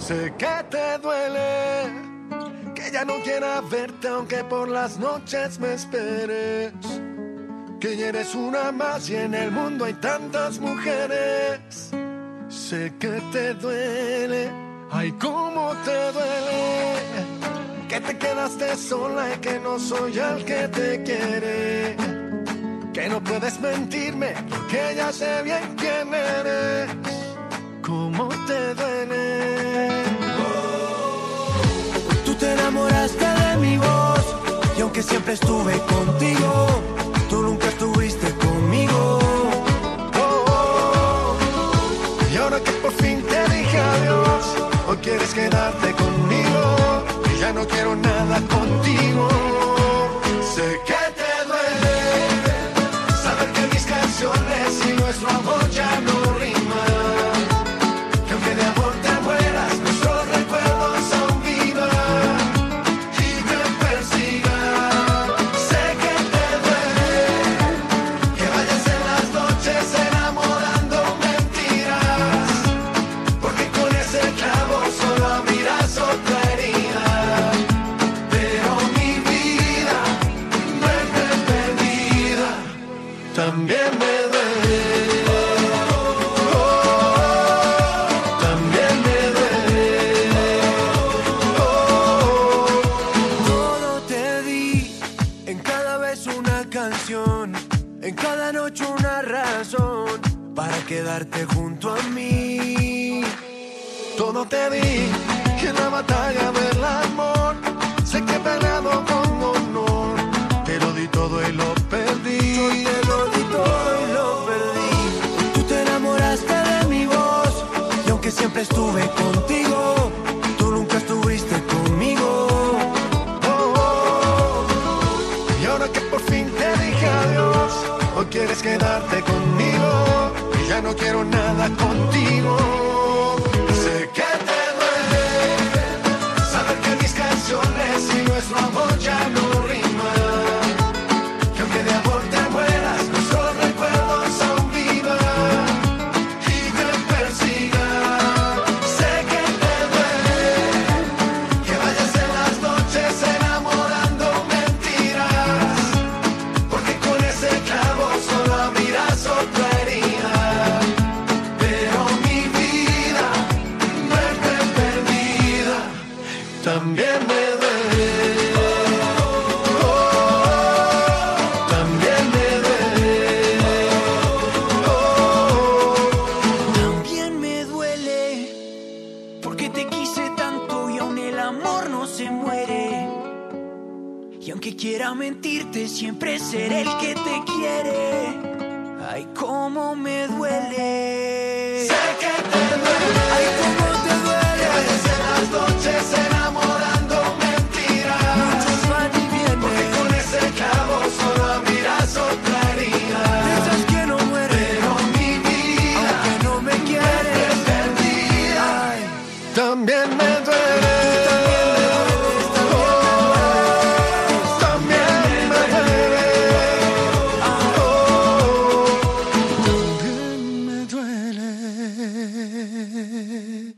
Sé que te duele, que ya no quiera verte aunque por las noches me esperes. Que ya eres una más y en el mundo hay tantas mujeres. Sé que te duele, ay cómo te duele, que te quedaste sola y que no soy el que te quiere. Que no puedes mentirme porque ya sé bien quién eres. Cómo te duele. Tú te enamoraste de mi voz y aunque siempre estuve contigo, tú nunca estuviste conmigo. Y ahora que por fin te dije adiós, hoy quieres quedarte conmigo y ya no quiero nada contigo. Sé que te duele saber que mis canciones y nuestro amor ya no riman, que aunque de amor te mueras, nuestros recuerdos aún vivan y me persigan. Sé que te duele que vayas en las noches enamorando mentiras, porque con ese clavo solo abrirás otra herida. Pero mi vida no es perdida, también me duele. También me duele. Todo te di, en cada beso una canción, en cada noche una razón para quedarte junto a mí. Todo te di y en la batalla del amor sé que he peleado con honor. Te lo di todo y lo perdí. Yo te lo di todo y lo perdí. Tú te enamoraste de mi voz y aunque siempre estuve contigo, tú nunca estuviste conmigo. Y ahora que por fin te dije adiós, hoy quieres quedarte conmigo y ya no quiero nada contigo. Sé que te duele saber que mis canciones y nuestro amor ya no riman, que aunque de amor te mueras, nuestros recuerdos aún vivan y me persigan. Sé que te duele que vayas en las noches enamorando mentiras, porque con ese clavo solo abrirás otra herida. Pero mi vida no es perdida, también me duele. También me duele. También me duele porque te quise tanto y aún el amor no se muere. Y aunque quiera mentirte, siempre seré el que te quiere. Ay, cómo me duele. Sé que te duele. Ay, cómo te duele. Que vayas en las noches